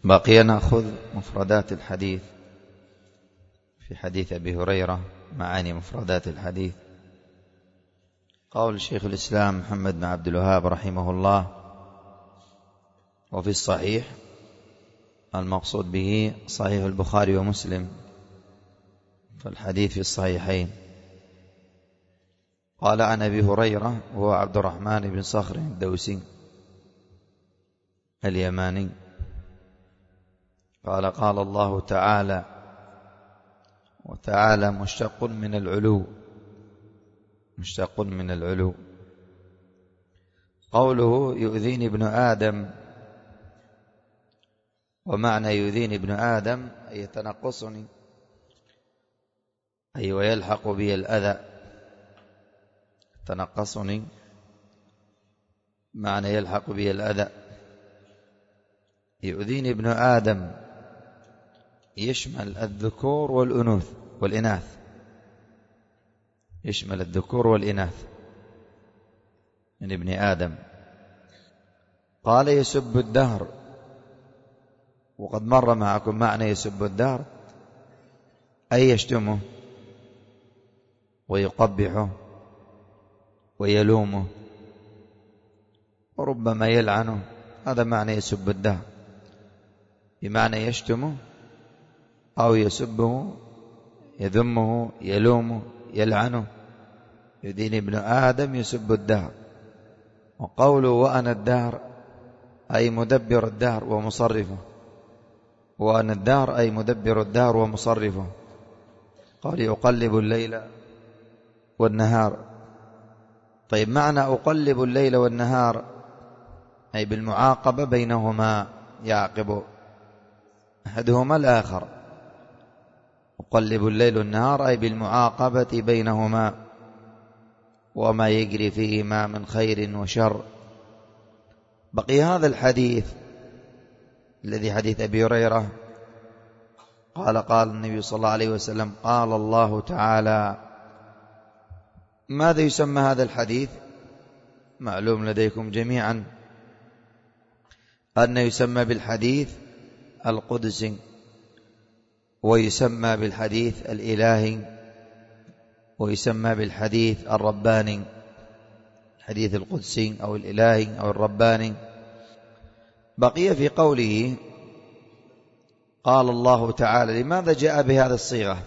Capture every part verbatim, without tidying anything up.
بقي نأخذ مفردات الحديث في حديث أبي هريرة، معاني مفردات الحديث. قول شيخ الإسلام محمد بن عبد الوهاب رحمه الله: وفي الصحيح المقصود به صحيح البخاري ومسلم، فالحديث في الصحيحين. قال عن أبي هريرة وهو عبد الرحمن بن صخر الدوسي اليماني قال: قال الله تعالى، وتعالى مشتق من العلو، مشتق من العلو. قوله يؤذيني ابن آدم، ومعنى يؤذيني ابن آدم أي يتنقصني، أي ويلحق بي الأذى. تنقصني معنى يلحق بي الأذى. يؤذيني ابن آدم يشمل الذكور والأنوث والإناث، يشمل الذكور والإناث من ابن آدم. قال يسب الدهر، وقد مر معكم معنى يسب الدهر أي يشتمه ويقبحه ويلومه وربما يلعنه، هذا معنى يسب الدهر، بمعنى يشتمه أو يسبه، يذمه، يلومه، يلعنه. يؤذيني ابن آدم يسب الدهر. وقوله وأنا الدهر أي مدبر الدهر ومصرفه، وأنا الدهر أي مدبر الدهر ومصرفه. قال يقلب الليل والنهار. طيب، معنى أقلب الليل والنهار أي بالمعاقبة بينهما، يعقب أحدهما الآخر. أقلب الليل والنهار أي بالمعاقبة بينهما وما يجري فيهما من خير وشر. بقي هذا الحديث الذي حديث أبي هريرة قال قال النبي صلى الله عليه وسلم: قال الله تعالى. ماذا يسمى هذا الحديث؟ معلوم لديكم جميعا أنه يسمى بالحديث القدسي، ويسمى بالحديث الإلهي، ويسمى بالحديث الرباني. الحديث القدسي أو الإلهي أو الرباني. بقي في قوله قال الله تعالى، لماذا جاء بهذه الصيغة؟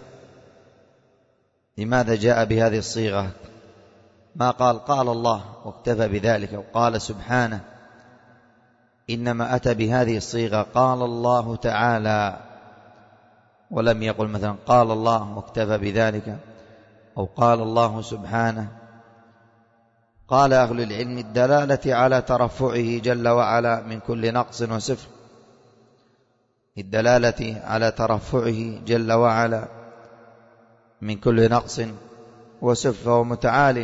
لماذا جاء بهذه الصيغة؟ ما قال قال الله واكتفى بذلك وقال سبحانه، إنما أتى بهذه الصيغة قال الله تعالى، ولم يقل مثلا قال الله واكتفى بذلك أو قال الله سبحانه. قال أهل العلم: الدلالة على ترفعه جل وعلا من كل نقص وصفر، الدلالة على ترفعه جل وعلا من كل نقص وصفر، فهو متعال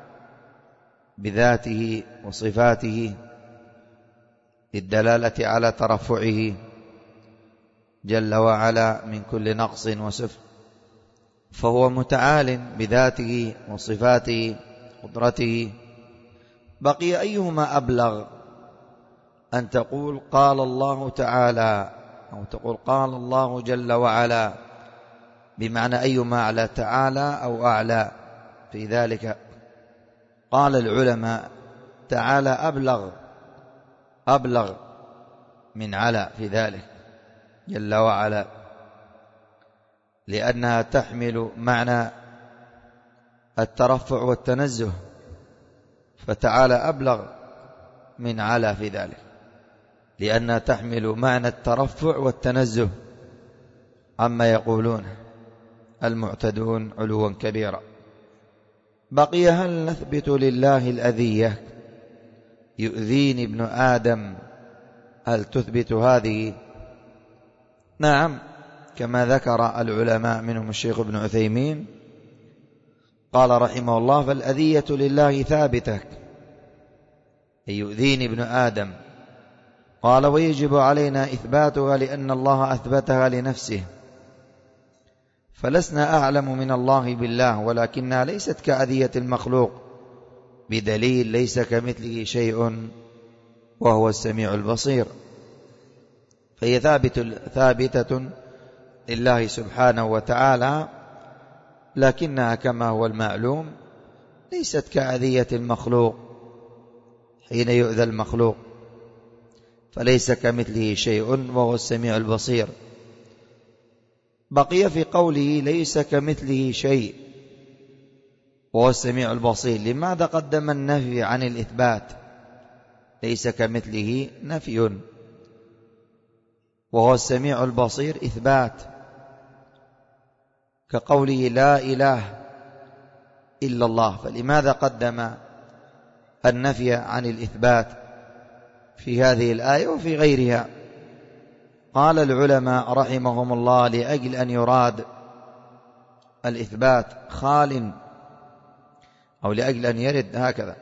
بذاته وصفاته، الدلالة على ترفعه جل وعلا من كل نقص وصفر، فهو متعال بذاته وصفاته قدرته. بقي أيهما أبلغ، أن تقول قال الله تعالى أو تقول قال الله جل وعلا، بمعنى أيما أعلى، تعالى أو أعلى في ذلك. قال العلماء تعالى أبلغ، أبلغ من على في ذلك جل وعلا، لأنها تحمل معنى الترفع والتنزه، فتعالى أبلغ من على في ذلك، لأنها تحمل معنى الترفع والتنزه عما يقولون المعتدون علوا كبيرا. بقي هل نثبت لله الأذية؟ يؤذيني ابن آدم، هل تثبت هذه؟ نعم، كما ذكر العلماء منهم الشيخ ابن عثيمين قال رحمه الله: فالأذية لله ثابتة، يؤذيني ابن آدم. قال: ويجب علينا إثباتها لأن الله أثبتها لنفسه، فلسنا أعلم من الله بالله، ولكنها ليست كأذية المخلوق، بدليل ليس كمثله شيء وهو السميع البصير. فهي ثابت ثابتة لله سبحانه وتعالى، لكنها كما هو المعلوم ليست كأذية المخلوق حين يؤذى المخلوق، فليس كمثله شيء وهو السميع البصير. بقي في قوله ليس كمثله شيء وهو السميع البصير، لماذا قدم النفي عن الإثبات؟ ليس كمثله نفي وهو السميع البصير إثبات، كقوله لا إله إلا الله، فلماذا قدم النفي عن الإثبات في هذه الآية وفي غيرها؟ قال العلماء رحمهم الله لأجل أن يراد الإثبات خال، أو لأجل أن يرد هكذا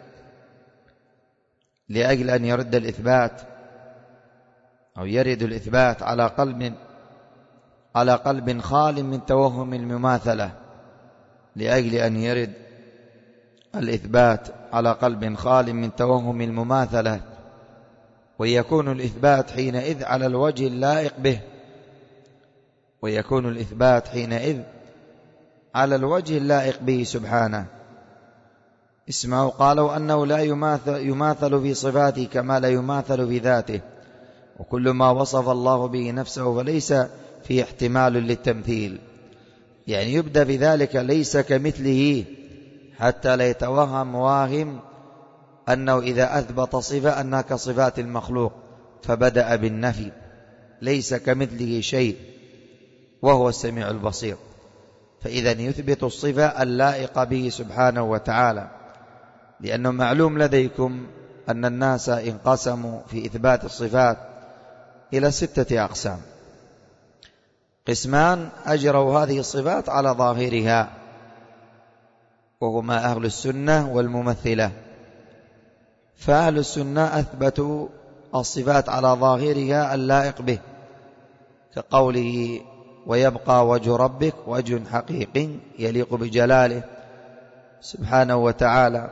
لأجل أن يرد الإثبات أو يرد الإثبات على قلب على قلب خال من توهم المماثلة، لأجل أن يرد الإثبات على قلب خال من توهم المماثلة، ويكون الإثبات حينئذ على الوجه اللائق به ويكون الإثبات حينئذ على الوجه اللائق به سبحانه. اسمعوا، قالوا أنه لا يماثل, يماثل في صفاته كما لا يماثل في ذاته، وكل ما وصف الله به نفسه فليس فيه احتمال للتمثيل، يعني يبدأ بذلك ليس كمثله حتى لا يتوهم واهم أنه إذا أثبت صفة أنها كصفات المخلوق، فبدأ بالنفي ليس كمثله شيء وهو السميع البصير، فإذا يثبت الصفة اللائقة به سبحانه وتعالى، لأنه معلوم لديكم أن الناس انقسموا في إثبات الصفات إلى ستة أقسام. قسمان أجروا هذه الصفات على ظاهرها، وهما أهل السنة والممثلة. فأهل السنة أثبتوا الصفات على ظاهرها اللائق به، كقوله ويبقى وجه ربك وجه حقيقي يليق بجلاله سبحانه وتعالى.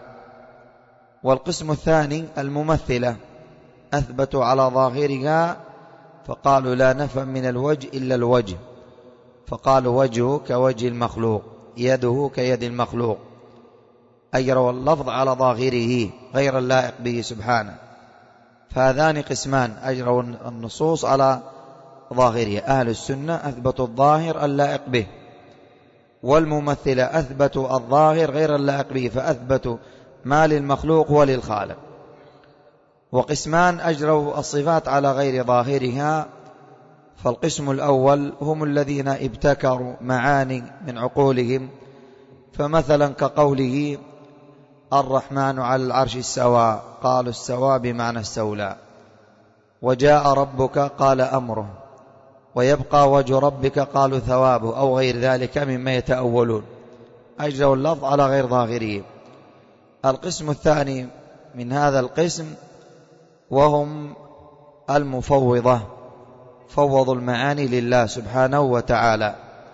والقسم الثاني الممثلة أثبتوا على ظاهرها فقالوا لا نفهم من الوجه إلا الوجه، فقالوا وجهه كوجه المخلوق، يده كيد المخلوق، أجروا اللفظ على ظاهره غير اللائق به سبحانه. فهذان قسمان أجروا النصوص على ظاهره. أهل السنة أثبتوا الظاهر اللائق به، والممثلة أثبتوا الظاهر غير اللائق به، فأثبتوا ما للمخلوق وللخالق. وقسمان أجروا الصفات على غير ظاهرها، فالقسم الأول هم الذين ابتكروا معاني من عقولهم، فمثلا كقوله الرحمن على العرش استوى، قالوا استوى بمعنى استولى، وجاء ربك قال أمره، ويبقى وجه ربك قالوا ثوابه، أو غير ذلك مما يتأولون، أجروا اللفظ على غير ظاهره. القسم الثاني من هذا القسم وهم المفوضة، فوضوا المعاني لله سبحانه وتعالى،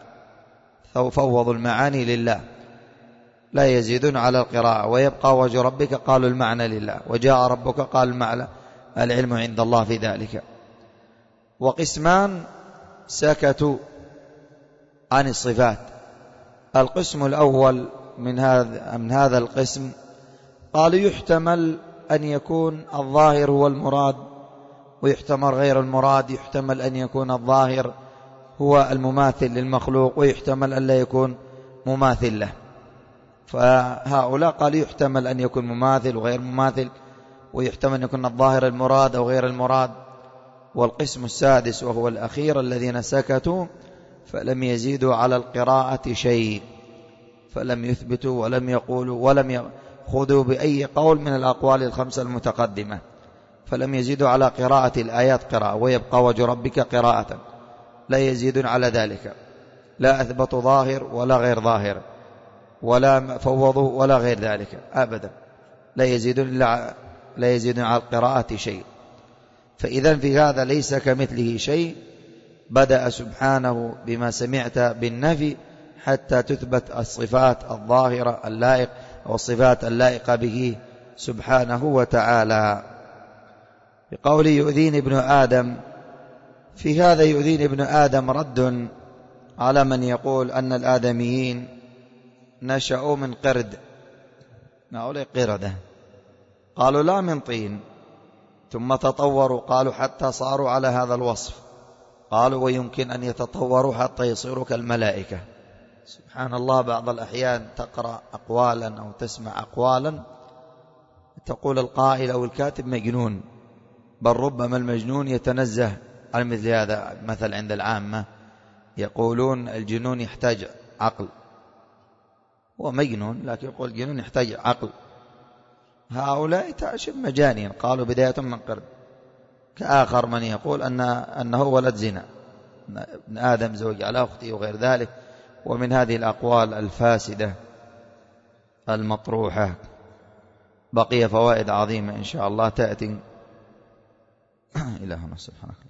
فوضوا المعاني لله لا يزيدون على القراءة. ويبقى وجه ربك قالوا المعنى لله، وجاء ربك قال المعنى، العلم عند الله في ذلك. وقسمان سكتوا عن الصفات. القسم الأول من هذا من هذا القسم قالوا يحتمل أن يكون الظاهر هو المراد، ويحتمل غير المراد، يحتمل أن يكون الظاهر هو المماثل للمخلوق، ويحتمل أن لا يكون مماثل له. فهؤلاء قالوا يحتمل أن يكون مماثل وغير مماثل، ويحتمل أن يكون الظاهر المراد أو غير المراد. والقسم السادس وهو الأخير الذين سكتوا فلم يزيدوا على القراءة شيء، فلم يثبتوا ولم يقولوا ولم يأخذوا بأي قول من الأقوال الخمسة المتقدمة، فلم يزيدوا على قراءة الآيات قراءة، ويبقى وجه ربك قراءة، لا يزيدون على ذلك، لا أثبتوا ظاهر ولا غير ظاهر، ولا فوضوا ولا غير ذلك أبدا، لا يزيدون إلا لا يزيدون على القراءة شيء. فإذا في هذا ليس كمثله شيء بدأ سبحانه بما سمعت بالنفي حتى تثبت الصفات الظاهرة اللائق أو الصفات اللائقة به سبحانه وتعالى. بقوله يؤذيني ابن آدم، في هذا يؤذين ابن آدم رد على من يقول أن الآدميين نشأوا من قرد، هؤلاء قردة، قالوا لا من طين، ثم تطوروا، قالوا حتى صاروا على هذا الوصف، قالوا ويمكن أن يتطوروا حتى يصيروا كالملائكة. سبحان الله، بعض الأحيان تقرأ أقوالا أو تسمع أقوالا تقول القائل أو الكاتب مجنون، بل ربما المجنون يتنزه عن مثل هذا. مثل عند العامة يقولون الجنون يحتاج عقل، هو مجنون لكن يقول الجنون يحتاج عقل. هؤلاء تعشب مجانين، قالوا بداية من قرد. كآخر من يقول أن أنه ولد زنا، ابن آدم زوج على أخته وغير ذلك. ومن هذه الأقوال الفاسدة المطروحة بقي فوائد عظيمة إن شاء الله تأتي. إلهنا سبحانه.